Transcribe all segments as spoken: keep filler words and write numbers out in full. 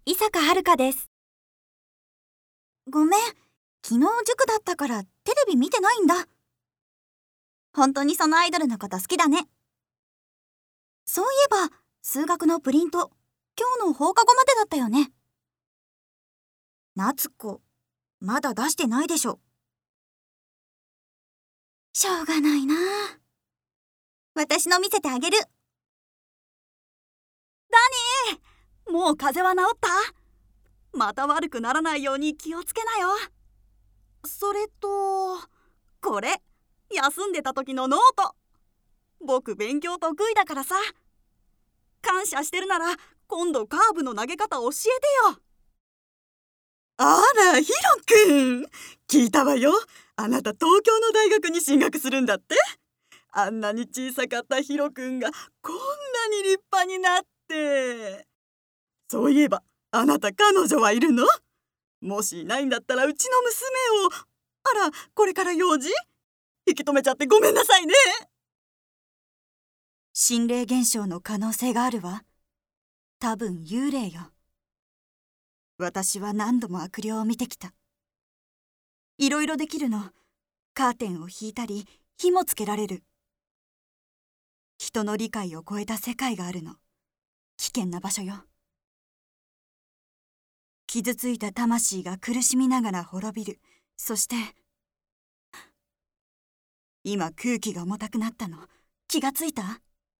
伊坂遥です。 ごめん、昨日塾だったからテレビ見てないんだ。本当にそのアイドルのこと好きだね。そういえば、数学のプリント、今日の放課後までだったよね。夏子、まだ出してないでしょ。しょうがないな。私の見せてあげる。 ダニー、もう風邪は治った？また悪くならないように気をつけなよ。それとこれ、休んでた時のノート。僕勉強得意だからさ。感謝してるなら今度カーブの投げ方教えてよ。 あら、ヒロくん、聞いたわよ。あなた東京の大学に進学するんだって。あんなに小さかったヒロくんがこんなに立派になって。そういえばあなた彼女はいるの？もしいないんだったらうちの娘を。あら、これから用事？引き止めちゃってごめんなさいね。 心霊現象の可能性があるわ。多分幽霊よ。私は何度も悪霊を見てきた。いろいろできるの。カーテンを引いたり火もつけられる。人の理解を超えた世界があるの。危険な場所よ。傷ついた魂が苦しみながら滅びる。そして今空気が重たくなったの。気がついた？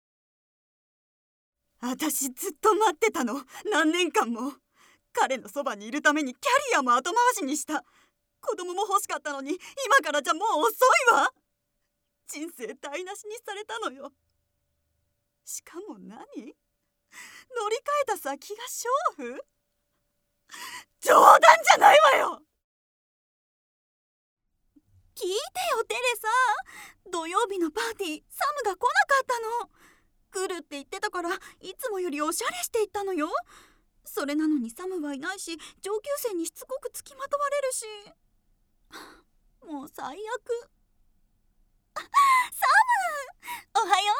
私ずっと待ってたの。何年間も。彼のそばにいるためにキャリアも後回しにした。子供も欲しかったのに今からじゃもう遅いわ。人生台無しにされたのよ。しかも何？乗り換えた先が娼婦？冗談じゃないわよ。 聞いてよテレサ。土曜日のパーティーサムが来なかったの。来るって言ってたからいつもよりおしゃれしていったのよ。それなのにサムはいないし、上級生にしつこくつきまとわれるし、もう最悪。サム、おはよ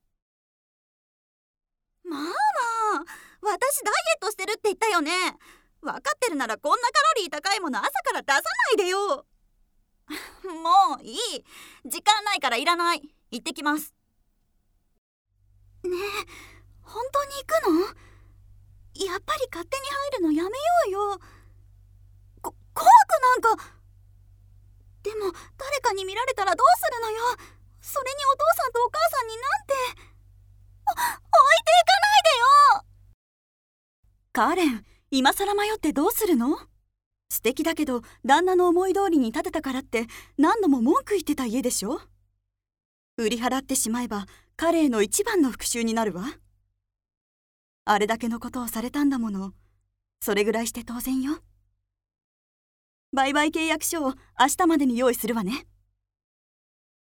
う。まあまあ、私ダイエットしてるって言ったよね。分かってるならこんなカロリー高いもの朝から出さないでよ。もういい、時間ないからいらない。行ってきます。ねえ、本当に行くの？やっぱり勝手に入るのやめようよ。こ、怖くなんか。でも誰かに見られたらどうするのよ。それにお父さんとお母さんになんて。お、置いていかないでよ。カレン、今さら迷ってどうするの？素敵だけど旦那の思い通りに建てたからって何度も文句言ってた家でしょ。売り払ってしまえば彼への一番の復讐になるわ。あれだけのことをされたんだもの。それぐらいして当然よ。売買契約書を明日までに用意するわね。